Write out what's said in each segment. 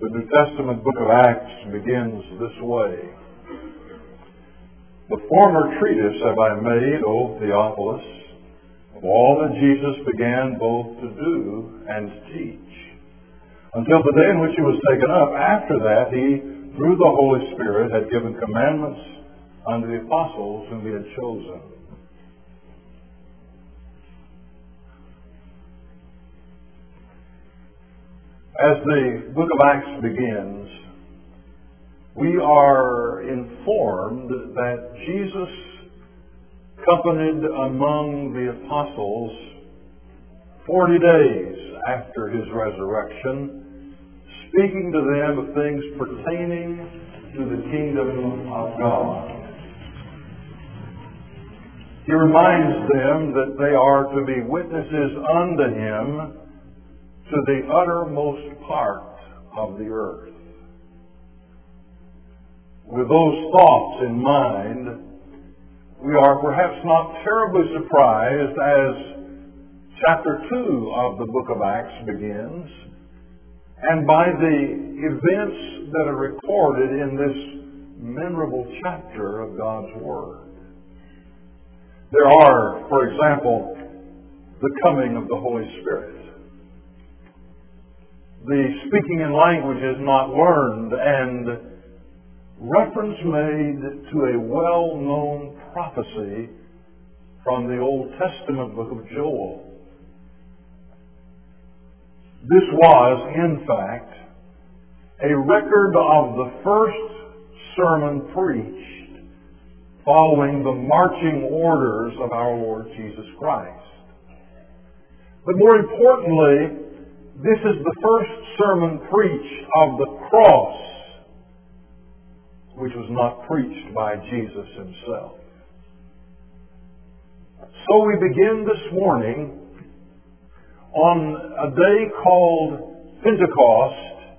The New Testament book of Acts begins this way. The former treatise have I made, O Theophilus, of all that Jesus began both to do and to teach, until the day in which he was taken up. After that, he, through the Holy Spirit, had given commandments unto the apostles whom he had chosen. As the book of Acts begins, we are informed that Jesus accompanied among the apostles 40 days after his resurrection, speaking to them of things pertaining to the kingdom of God. He reminds them that they are to be witnesses unto him to the uttermost part of the earth. With those thoughts in mind, we are perhaps not terribly surprised as chapter 2 of the book of Acts begins, and by the events that are recorded in this memorable chapter of God's Word. There are, for example, the coming of the Holy Spirit. The speaking in languages not learned, and reference made to a well-known prophecy from the Old Testament book of Joel. This was, in fact, a record of the first sermon preached following the marching orders of our Lord Jesus Christ. But more importantly, this is the first sermon preached of the cross, which was not preached by Jesus himself. So we begin this morning on a day called Pentecost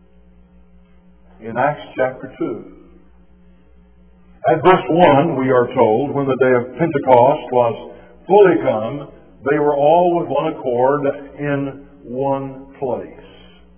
in Acts chapter 2. At verse 1, we are told, when the day of Pentecost was fully come, they were all with one accord in one place.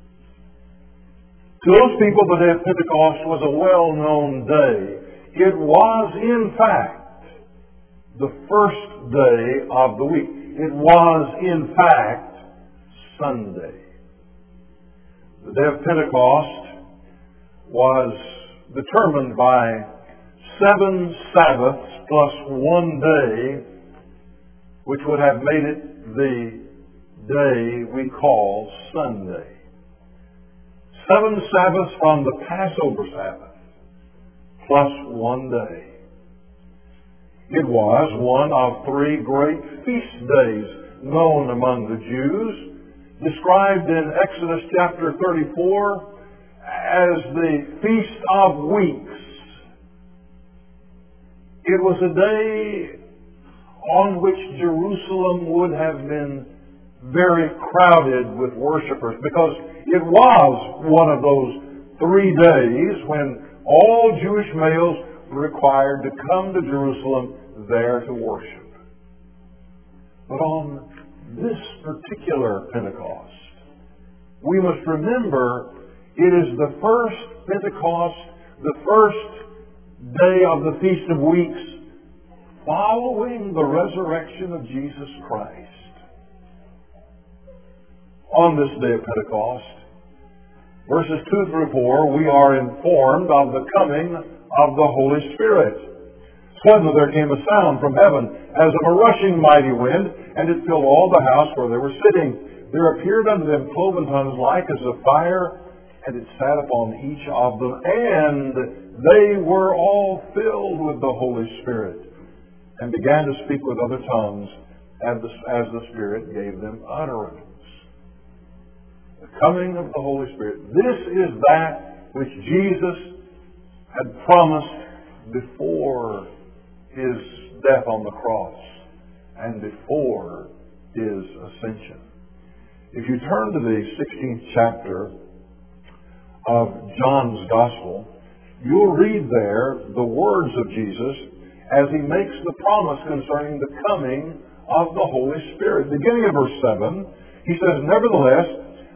To those people, the day of Pentecost was a well-known day. It was, in fact, the first day of the week. It was, in fact, Sunday. The day of Pentecost was determined by 7 Sabbaths plus 1 day, which would have made it the day we call Sunday. 7 Sabbaths from the Passover Sabbath, plus 1 day. It was one of 3 great feast days known among the Jews, described in Exodus chapter 34 as the Feast of Weeks. It was a day on which Jerusalem would have been very crowded with worshipers, because it was one of those 3 days when all Jewish males were required to come to Jerusalem there to worship. But on this particular Pentecost, we must remember it is the first Pentecost, the first day of the Feast of Weeks, following the resurrection of Jesus Christ. On this day of Pentecost, verses 2 through 4, we are informed of the coming of the Holy Spirit. Suddenly there came a sound from heaven as of a rushing mighty wind, and it filled all the house where they were sitting. There appeared unto them cloven tongues like as of fire, and it sat upon each of them, and they were all filled with the Holy Spirit, and began to speak with other tongues as the Spirit gave them utterance. The coming of the Holy Spirit. This is that which Jesus had promised before his death on the cross and before his ascension. If you turn to the 16th chapter of John's Gospel, you'll read there the words of Jesus as he makes the promise concerning the coming of the Holy Spirit. Beginning of verse 7, he says, "Nevertheless,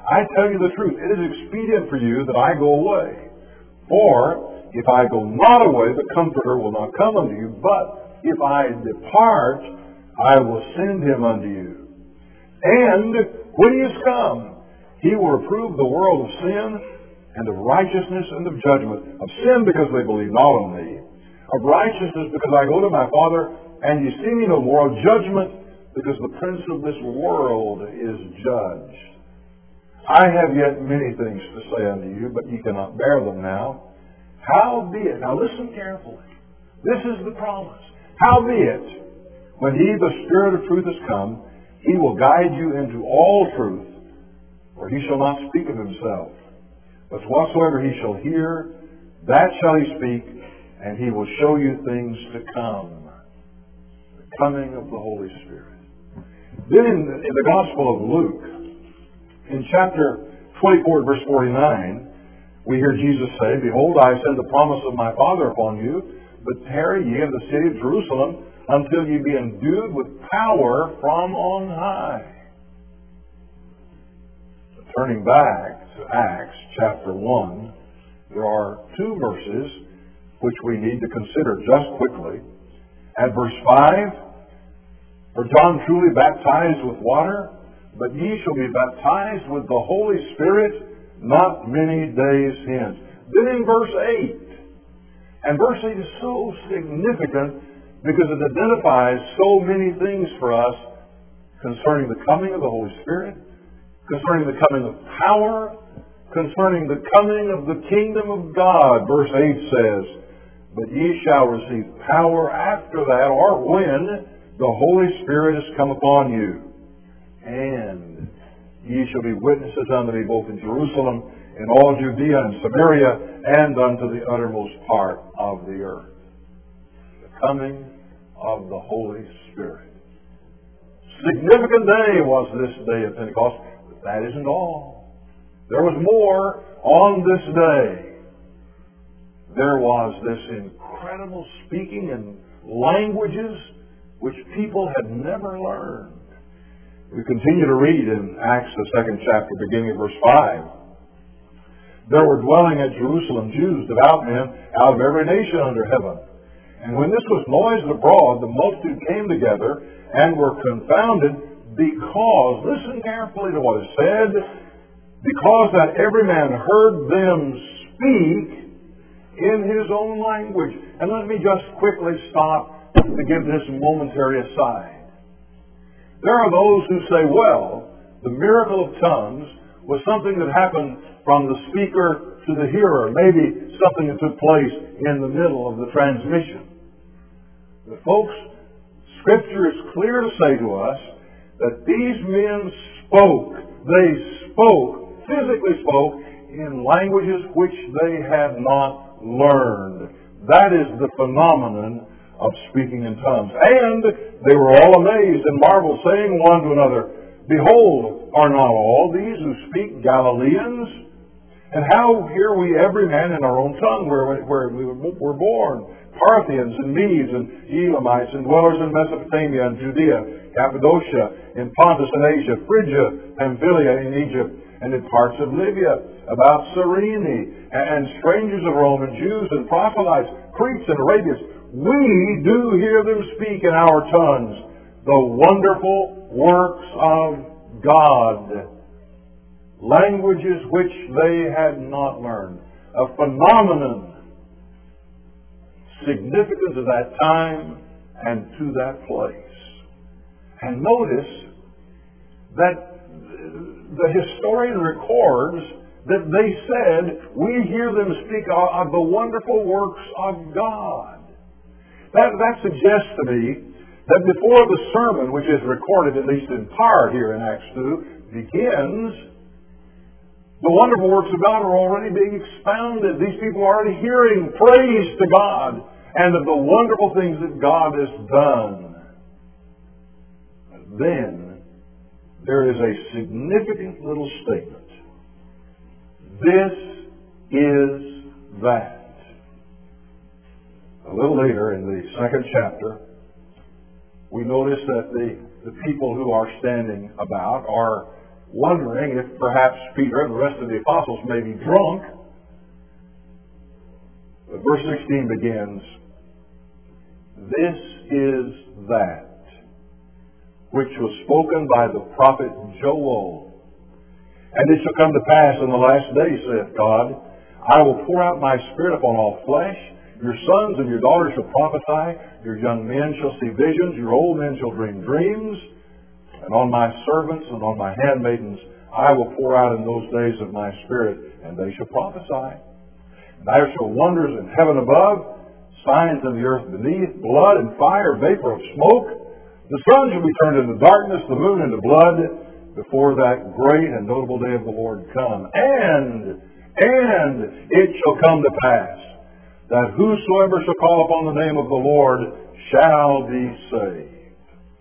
I tell you the truth, it is expedient for you that I go away. For if I go not away, the Comforter will not come unto you. But if I depart, I will send him unto you. And when he is come, he will reprove the world of sin and of righteousness and of judgment. Of sin, because they believe not on me. Of righteousness, because I go to my Father, and ye see me no more. Of judgment, because the prince of this world is judged. I have yet many things to say unto you, but ye cannot bear them now. Howbeit, now listen carefully. This is the promise. Howbeit, when he, the Spirit of truth, is come, he will guide you into all truth, for he shall not speak of himself. But whatsoever he shall hear, that shall he speak, and he will show you things to come. The coming of the Holy Spirit. Then in the Gospel of Luke, in chapter 24, verse 49, we hear Jesus say, Behold, I send the promise of my Father upon you, but tarry ye in the city of Jerusalem until ye be endued with power from on high. Turning back to Acts chapter 1, there are two verses which we need to consider just quickly. At verse 5, For John truly baptized with water, but ye shall be baptized with the Holy Spirit not many days hence. Then in verse 8, and verse 8 is so significant because it identifies so many things for us concerning the coming of the Holy Spirit, concerning the coming of power, concerning the coming of the kingdom of God. Verse 8 says, But ye shall receive power after that, or when the Holy Spirit is come upon you. And ye shall be witnesses unto me both in Jerusalem, in all Judea and Samaria, and unto the uttermost part of the earth. The coming of the Holy Spirit. Significant day was this day of Pentecost, but that isn't all. There was more on this day. There was this incredible speaking in languages which people had never learned. We continue to read in Acts, the 2nd chapter, beginning at verse 5. There were dwelling at Jerusalem Jews, devout men, out of every nation under heaven. And when this was noised abroad, the multitude came together and were confounded because, listen carefully to what is said, because that every man heard them speak in his own language. And let me just quickly stop to give this momentary aside. There are those who say, well, the miracle of tongues was something that happened from the speaker to the hearer, maybe something that took place in the middle of the transmission. But folks, Scripture is clear to say to us that these men spoke. They spoke, physically spoke, in languages which they had not learned. That is the phenomenon of speaking in tongues. And they were all amazed and marveled, saying one to another, Behold, are not all these who speak Galileans? And how hear we every man in our own tongue where we were born? Parthians and Medes and Elamites and dwellers in Mesopotamia and Judea, Cappadocia, in Pontus and Asia, Phrygia, Pamphylia in Egypt, and in parts of Libya, about Cyrene, and strangers of Rome, and Jews and proselytes, Cretes and Arabians. We do hear them speak in our tongues the wonderful works of God. Languages which they had not learned. A phenomenon significant to that time and to that place. And notice that the historian records that they said, we hear them speak of the wonderful works of God. That suggests to me that before the sermon, which is recorded at least in part here in Acts 2, begins, the wonderful works of God are already being expounded. These people are already hearing praise to God and of the wonderful things that God has done. Then there is a significant little statement. This is that. A little later in the 2nd chapter, we notice that the people who are standing about are wondering if perhaps Peter and the rest of the apostles may be drunk. But verse 16 begins, "This is that which was spoken by the prophet Joel. And it shall come to pass in the last days, saith God, I will pour out my Spirit upon all flesh. Your sons and your daughters shall prophesy. Your young men shall see visions. Your old men shall dream dreams. And on my servants and on my handmaidens I will pour out in those days of my Spirit, and they shall prophesy. And there shall wonders in heaven above, signs in the earth beneath, blood and fire, vapor of smoke. The sun shall be turned into darkness, the moon into blood, before that great and notable day of the Lord come. And it shall come to pass that whosoever shall call upon the name of the Lord shall be saved."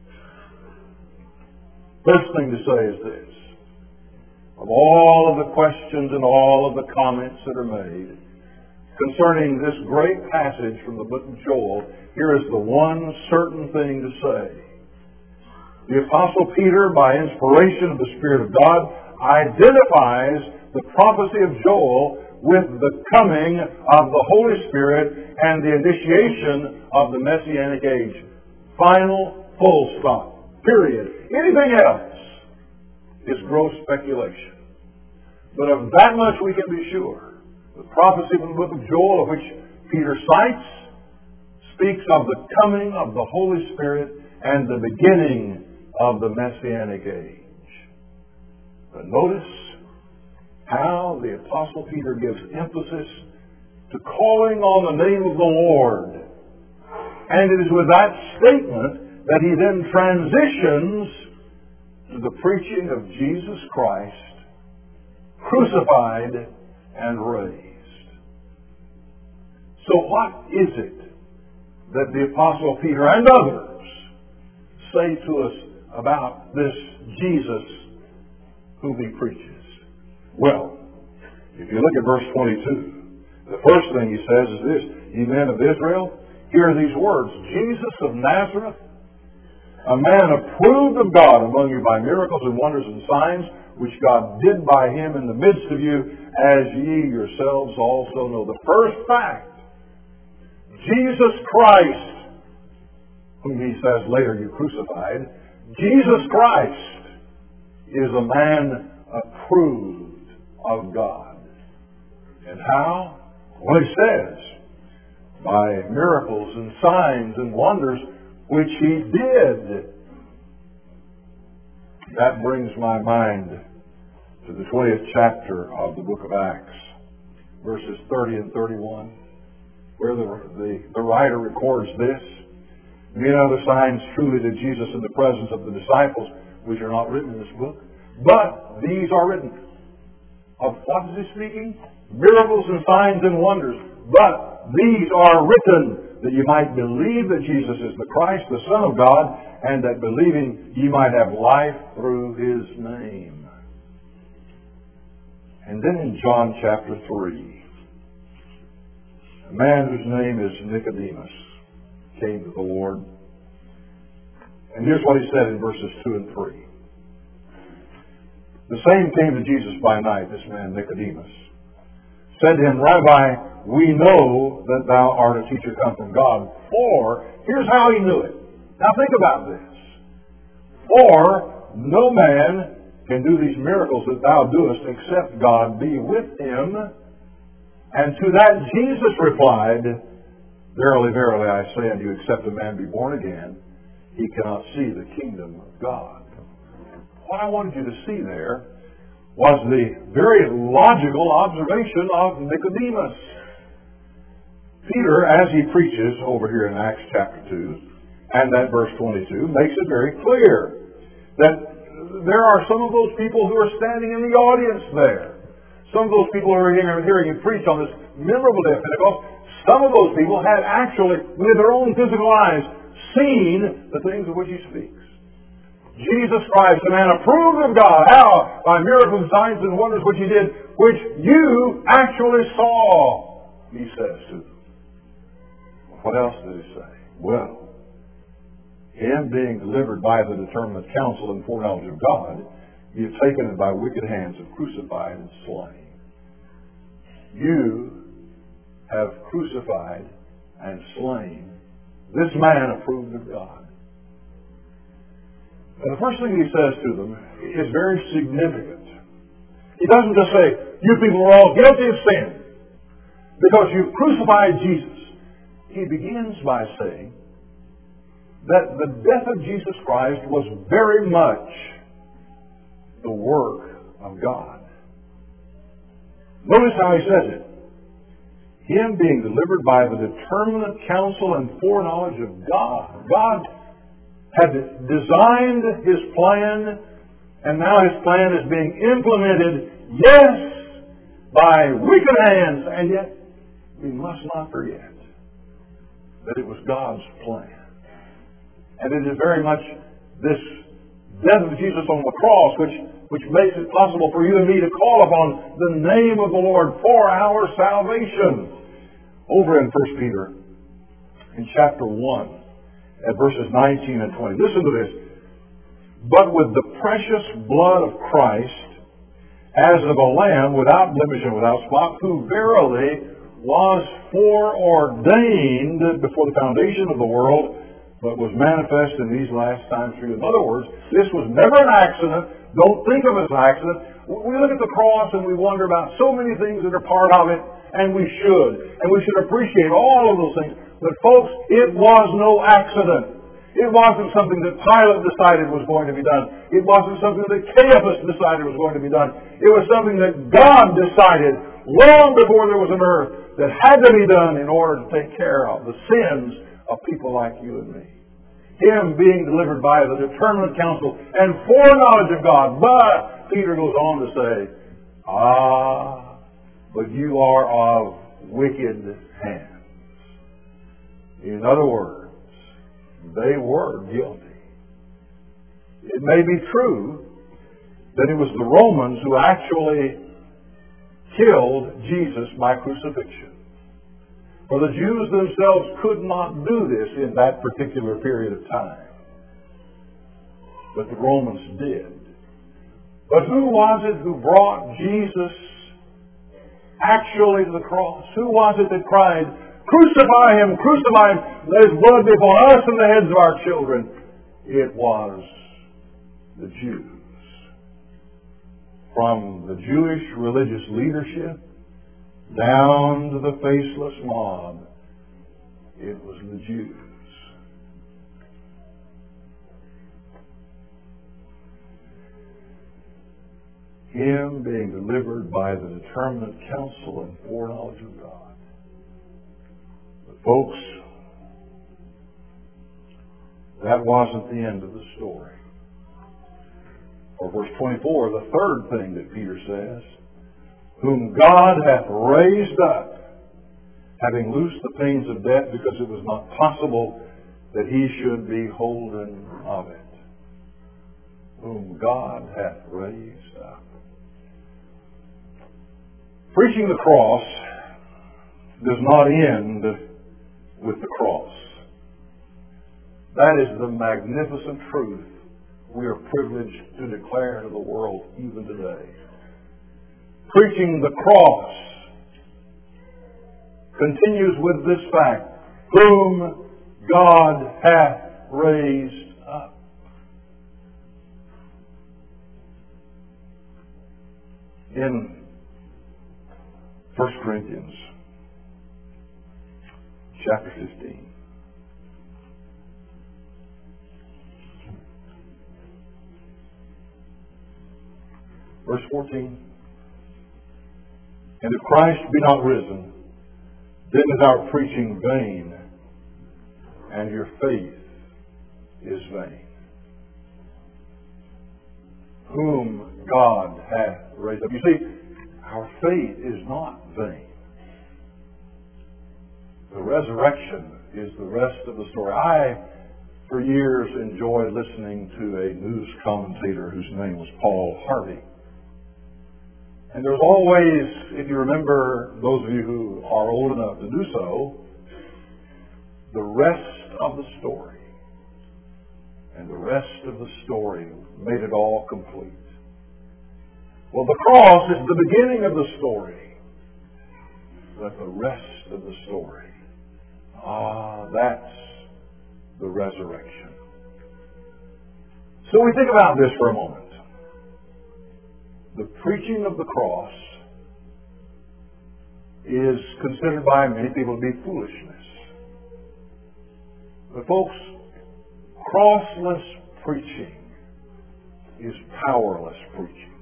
First thing to say is this. Of all of the questions and all of the comments that are made concerning this great passage from the book of Joel, here is the one certain thing to say. The Apostle Peter, by inspiration of the Spirit of God, identifies the prophecy of Joel with the coming of the Holy Spirit and the initiation of the Messianic age. Final, full stop. Period. Anything else is gross speculation. But of that much we can be sure. The prophecy from the book of Joel, of which Peter cites, speaks of the coming of the Holy Spirit and the beginning of the Messianic age. But notice how the Apostle Peter gives emphasis to calling on the name of the Lord. And it is with that statement that he then transitions to the preaching of Jesus Christ, crucified and raised. So what is it that the Apostle Peter and others say to us about this Jesus whom he preaches? Well, if you look at verse 22, the first thing he says is this: "Ye men of Israel, hear these words, Jesus of Nazareth, a man approved of God among you by miracles and wonders and signs, which God did by him in the midst of you, as ye yourselves also know." The first fact, Jesus Christ, whom he says later you crucified, Jesus Christ is a man approved of God. And how? Well, he says, by miracles and signs and wonders which he did. That brings my mind to the 20th chapter of the book of Acts, verses 30 and 31, where the writer records this: "Many other signs truly did Jesus in the presence of the disciples, which are not written in this book, but these are written." Of what is he speaking? Miracles and signs and wonders. "But these are written, that ye might believe that Jesus is the Christ, the Son of God, and that believing ye might have life through his name." And then in John chapter 3, a man whose name is Nicodemus came to the Lord. And here's what he said in verses 2 and 3. "The same came to Jesus by night," this man Nicodemus, "said to him, Rabbi, we know that thou art a teacher come from God." For, here's how he knew it. Now think about this. "For no man can do these miracles that thou doest, except God be with him." And to that Jesus replied, "Verily, verily, I say unto you, except a man be born again, he cannot see the kingdom of God." What I wanted you to see there was the very logical observation of Nicodemus. Peter, as he preaches over here in Acts chapter 2, and that verse 22, makes it very clear that there are some of those people who are standing in the audience there. Some of those people who are hearing him preach on this memorable day of Pentecost, some of those people had actually, with their own physical eyes, seen the things of which he speaks. Jesus Christ, a man approved of God. How? By miracles, signs, and wonders which he did, which you actually saw, he says to them. What else did he say? Well, him being delivered by the determinate counsel and foreknowledge of God, You've taken it by wicked hands and crucified and slain. You have crucified and slain this man approved of God. And the first thing he says to them is very significant. He doesn't just say, you people are all guilty of sin because you've crucified Jesus. He begins by saying that the death of Jesus Christ was very much the work of God. Notice how he says it. Him being delivered by the determinate counsel and foreknowledge of God. God had designed His plan, and now His plan is being implemented, yes, by wicked hands, and yet we must not forget that it was God's plan. And it is very much this death of Jesus on the cross which makes it possible for you and me to call upon the name of the Lord for our salvation. Over in 1 Peter, in chapter 1, at verses 19 and 20. Listen to this. But with the precious blood of Christ, as of a lamb without blemish and without spot, who verily was foreordained before the foundation of the world, but was manifest in these last times for you. In other words, this was never an accident. Don't think of it as an accident. We look at the cross and we wonder about so many things that are part of it, and we should. And we should appreciate all of those things. But folks, it was no accident. It wasn't something that Pilate decided was going to be done. It wasn't something that Caiaphas decided was going to be done. It was something that God decided long before there was an earth that had to be done in order to take care of the sins of people like you and me. Him being delivered by the determinate counsel and foreknowledge of God. But Peter goes on to say, but you are of wicked hands. In other words, they were guilty. It may be true that it was the Romans who actually killed Jesus by crucifixion. For the Jews themselves could not do this in that particular period of time. But the Romans did. But who was it who brought Jesus actually to the cross? Who was it that cried, crucify Him, crucify Him, let His blood be upon us and the heads of our children? It was the Jews. From the Jewish religious leadership down to the faceless mob, it was the Jews. Him being delivered by the determinate counsel and foreknowledge of God. But folks, that wasn't the end of the story. For verse 24, the third thing that Peter says, whom God hath raised up, having loosed the pains of death, because it was not possible that he should be holden of it. Whom God hath raised up. Preaching the cross does not end with the cross. That is the magnificent truth we are privileged to declare to the world even today. Preaching the cross continues with this fact, whom God hath raised up. In 1 Corinthians chapter 15. Verse 14. And if Christ be not risen, then is our preaching vain, and your faith is vain. Whom God hath raised up. You see, our faith is not vain. The resurrection is the rest of the story. I, for years, enjoyed listening to a news commentator whose name was Paul Harvey. And there's always, if you remember, those of you who are old enough to do so, the rest of the story. And the rest of the story made it all complete. Well, the cross is the beginning of the story. But the rest of the story, that's the resurrection. So we think about this for a moment. The preaching of the cross is considered by many people to be foolishness. But folks, crossless preaching is powerless preaching.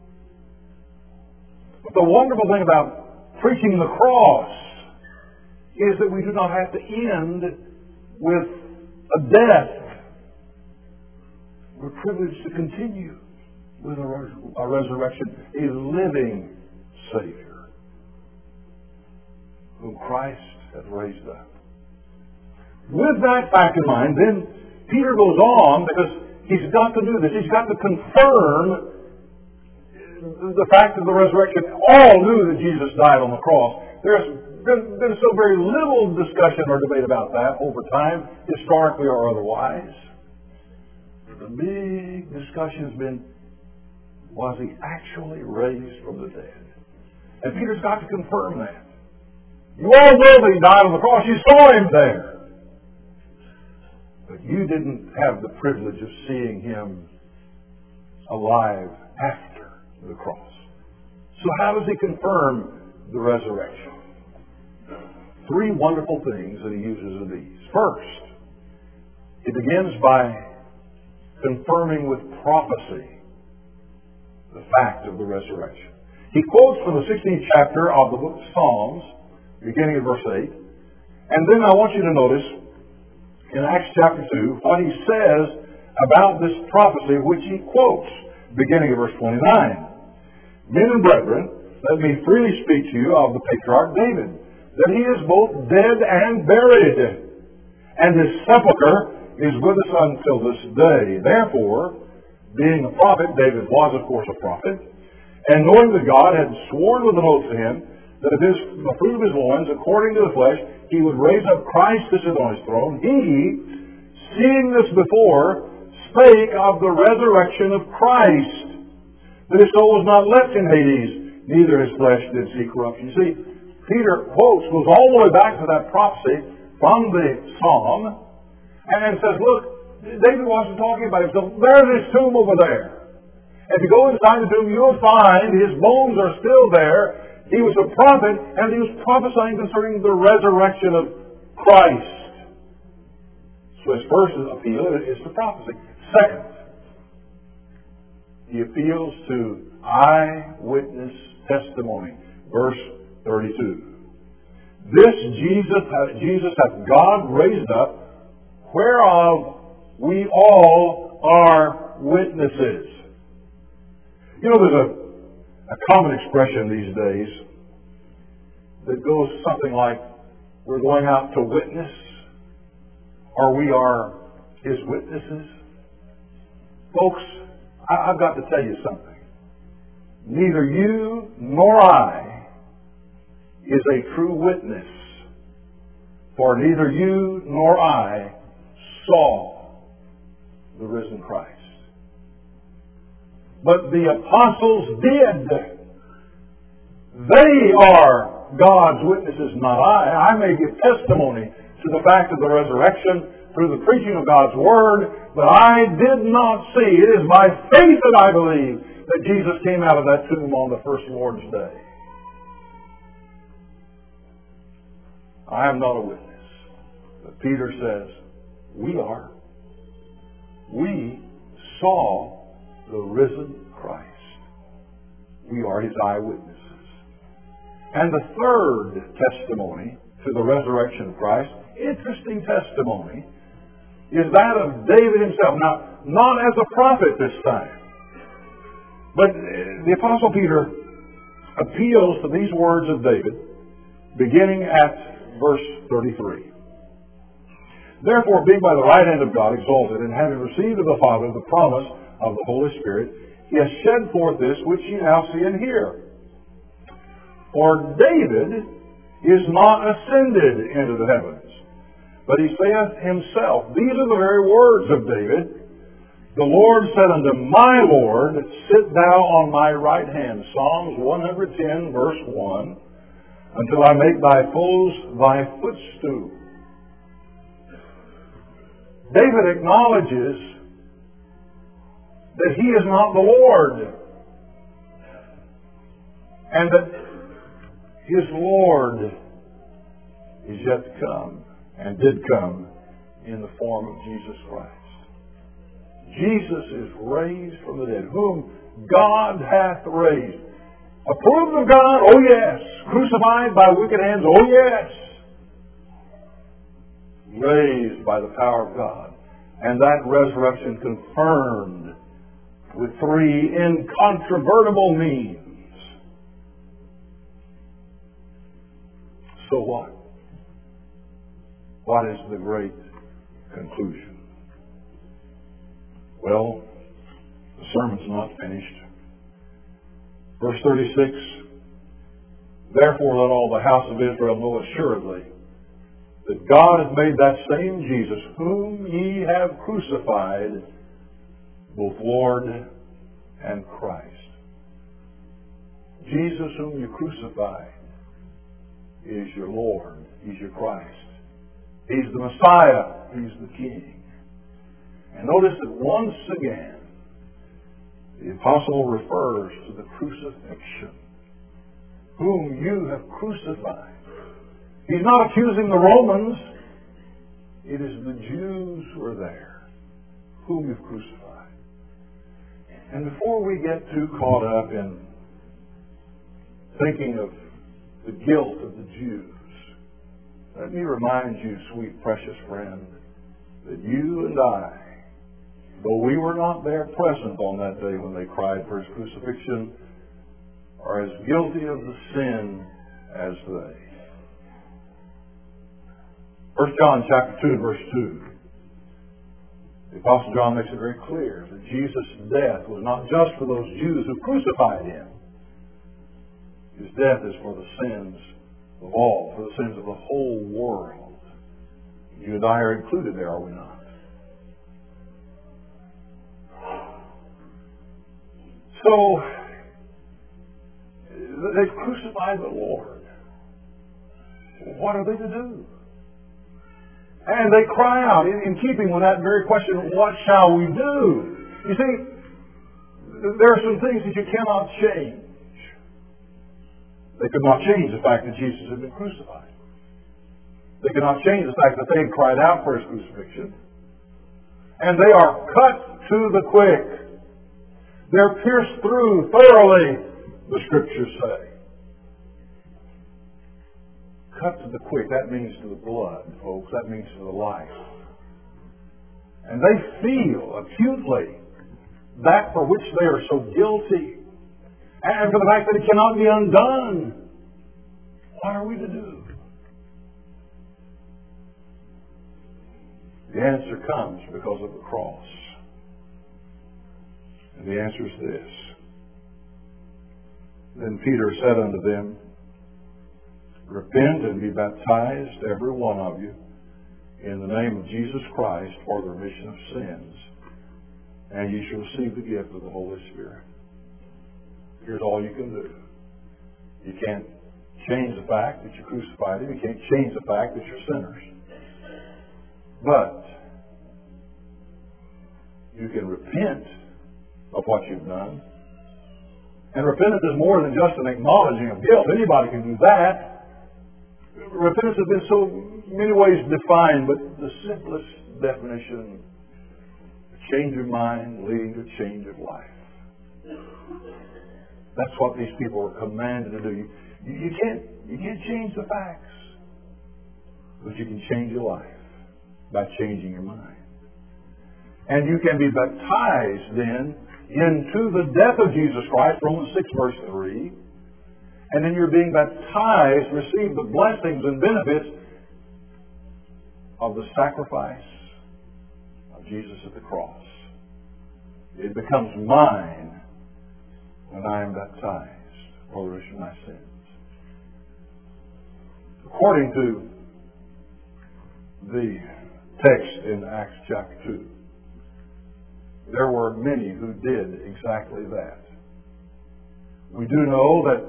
But the wonderful thing about preaching the cross is that we do not have to end with a death. We're privileged to continue with a resurrection, a living Savior whom Christ hath raised up. With that fact in mind, then Peter goes on, because he's got to do this. He's got to confirm the fact of the resurrection. All knew that Jesus died on the cross. There's been so very little discussion or debate about that over time, historically or otherwise. The big discussion has been, was he actually raised from the dead? And Peter's got to confirm that. You all know that he died on the cross. You saw him there. But you didn't have the privilege of seeing him alive after the cross. So how does he confirm the resurrection? Three wonderful things that he uses of these. First, he begins by confirming with prophecy the fact of the resurrection. He quotes from the 16th chapter of the book of Psalms, beginning at verse 8. And then I want you to notice in Acts chapter 2 what he says about this prophecy which he quotes, beginning at verse 29. Men and brethren, let me freely speak to you of the patriarch David, that he is both dead and buried, and his sepulchre is with us until this day. Therefore, being a prophet, David was, of course, a prophet, and knowing that God had sworn with an oath to him that of the fruit of his loins, according to the flesh, he would raise up Christ to sit on his throne, he, seeing this before, spake of the resurrection of Christ, that his soul was not left in Hades, neither his flesh did see corruption. You see, Peter goes all the way back to that prophecy from the Psalm, and says, look, David wasn't talking about himself. There's his tomb over there. If you go inside the tomb, you'll find his bones are still there. He was a prophet, and he was prophesying concerning the resurrection of Christ. So his first appeal is to prophecy. Second, he appeals to eyewitness testimony. Verse 32. This Jesus hath God raised up, whereof we all are witnesses. You know, there's a common expression these days that goes something like, we're going out to witness, or we are his witnesses. Folks, I've got to tell you something. Neither you nor I is a true witness, for neither you nor I saw the risen Christ. But the apostles did. They are God's witnesses, not I. I may give testimony to the fact of the resurrection through the preaching of God's Word, but I did not see. It is by faith that I believe that Jesus came out of that tomb on the first Lord's Day. I am not a witness. But Peter says, we are. We saw the risen Christ. We are his eyewitnesses. And the third testimony to the resurrection of Christ, interesting testimony, is that of David himself. Now, not as a prophet this time, but the Apostle Peter appeals to these words of David, beginning at verse 33. Therefore, being by the right hand of God exalted, and having received of the Father the promise of the Holy Spirit, he has shed forth this which ye now see and hear. For David is not ascended into the heavens, but he saith himself, these are the very words of David, The Lord said unto my Lord, sit thou on my right hand. Psalms 110, verse 1. Until I make thy foes thy footstool. David acknowledges that he is not the Lord, and that his Lord is yet to come, and did come in the form of Jesus Christ. Jesus is raised from the dead, whom God hath raised. Approved of God? Oh yes. Crucified by wicked hands? Oh yes. Raised by the power of God. And that resurrection confirmed with three incontrovertible means. So what? What is the great conclusion? Well, the sermon's not finished. Verse 36, therefore let all the house of Israel know assuredly that God hath made that same Jesus, whom ye have crucified, both Lord and Christ. Jesus whom you crucified is your Lord. He's your Christ. He's the Messiah. He's the King. And notice that once again, the apostle refers to the crucifixion. Whom you have crucified. He's not accusing the Romans. It is the Jews who are there, whom you've crucified. And before we get too caught up in thinking of the guilt of the Jews, let me remind you, sweet, precious friend, that you and I, though we were not there present on that day when they cried for his crucifixion, are as guilty of the sin as they. 1 John chapter 2, verse 2. The Apostle John makes it very clear that Jesus' death was not just for those Jews who crucified him. His death is for the sins of all, for the sins of the whole world. You and I are included there, are we not? So, they've crucified the Lord. What are they to do? And they cry out, in keeping with that very question, what shall we do? You see, there are some things that you cannot change. They could not change the fact that Jesus had been crucified. They could not change the fact that they had cried out for his crucifixion. And they are cut to the quick. They're pierced through thoroughly, the Scriptures say. Cut to the quick, that means to the blood, folks. That means to the life. And they feel acutely that for which they are so guilty, and for the fact that it cannot be undone. What are we to do? The answer comes because of the cross. And the answer is this. Then Peter said unto them, repent and be baptized, every one of you, in the name of Jesus Christ for the remission of sins, and ye shall receive the gift of the Holy Spirit. Here's all you can do. You can't change the fact that you crucified him. You can't change the fact that you're sinners. But you can repent of what you've done. And repentance is more than just an acknowledging of guilt. Anybody can do that. Repentance has been so many ways defined, but the simplest definition, a change of mind leading to a change of life. That's what these people are commanded to do. You can't change the facts, but you can change your life by changing your mind. And you can be baptized then into the death of Jesus Christ, Romans 6 verse 3. And then you're being baptized, receive the blessings and benefits of the sacrifice of Jesus at the cross. It becomes mine when I am baptized for the remission of my sins. According to the text in Acts chapter 2, there were many who did exactly that. We do know that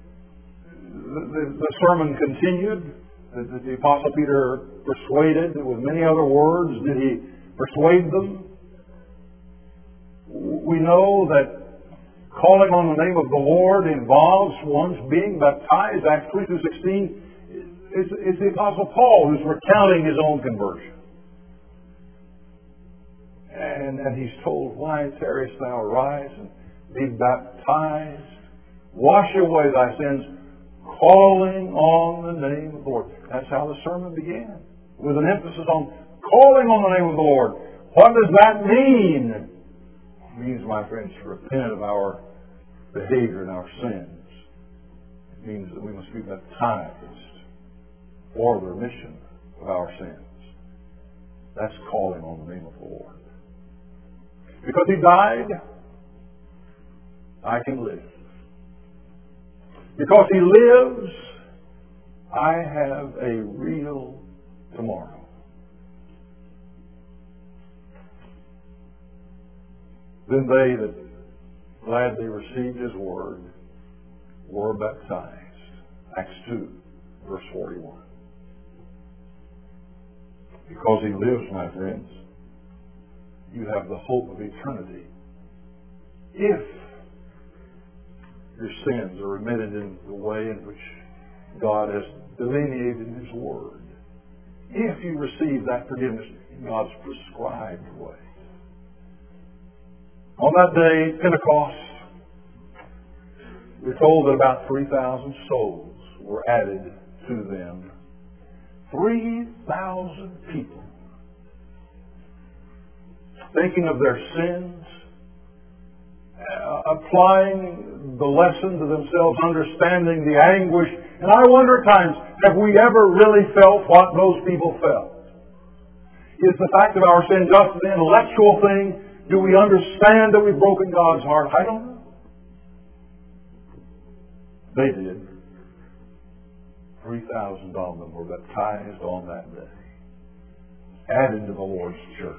the sermon continued, that the Apostle Peter persuaded with many other words. Did he persuade them? We know that calling on the name of the Lord involves one's being baptized. Acts 3:16. It's the Apostle Paul who's recounting his own conversion. And he's told, "Why tarriest thou? Arise and be baptized. Wash away thy sins, calling on the name of the Lord." That's how the sermon began, with an emphasis on calling on the name of the Lord. What does that mean? It means, my friends, to repent of our behavior and our sins. It means that we must be baptized for the remission of our sins. That's calling on the name of the Lord. Because He died, I can live. Because He lives, I have a real tomorrow. Then they that gladly received His word were baptized. Acts 2, verse 41. Because He lives, my friends, you have the hope of eternity. If your sins are remitted in the way in which God has delineated in His Word, if you receive that forgiveness in God's prescribed way. On that day, Pentecost, we're told that about 3,000 souls were added to them. 3,000 people. Thinking of their sins, applying the lesson to themselves, understanding the anguish. And I wonder at times, have we ever really felt what those people felt? Is the fact of our sin just an intellectual thing? Do we understand that we've broken God's heart? I don't know. They did. 3,000 of them were baptized on that day, added to the Lord's church.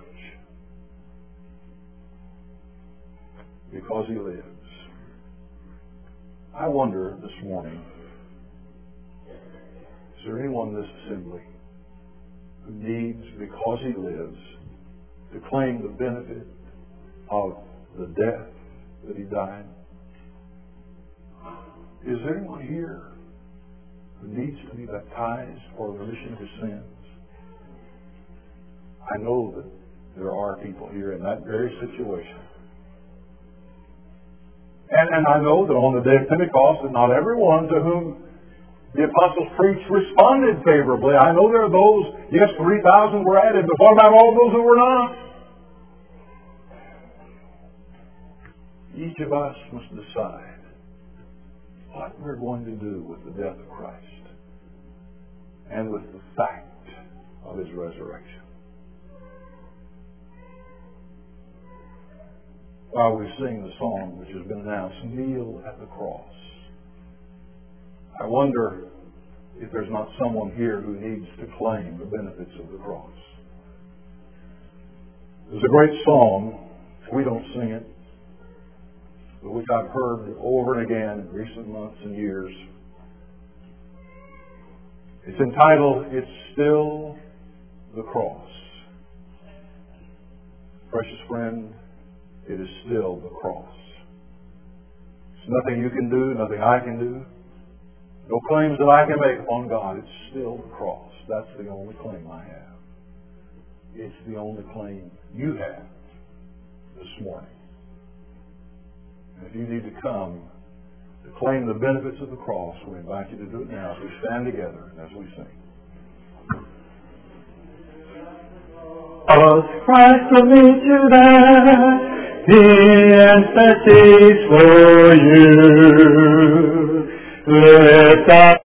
Because He lives. I wonder this morning, is there anyone in this assembly who needs, because He lives, to claim the benefit of the death that He died? Is there anyone here who needs to be baptized for the remission of his sins? I know that there are people here in that very situation. And I know that on the day of Pentecost, that not everyone to whom the apostles preached responded favorably. I know there are those, yes, 3,000 were added, but what about all those who were not? Each of us must decide what we're going to do with the death of Christ and with the fact of His resurrection. While we sing the song which has been announced, "Kneel at the Cross," I wonder if there's not someone here who needs to claim the benefits of the cross. There's a great song, we don't sing it, but which I've heard over and again in recent months and years. It's entitled, "It's Still the Cross." Precious friend, it is still the cross. There's nothing you can do, nothing I can do. No claims that I can make upon God. It's still the cross. That's the only claim I have. It's the only claim you have this morning. And if you need to come to claim the benefits of the cross, we invite you to do it now as we stand together and as we sing. Was Christ to me to that? He intercedes for you. Lift up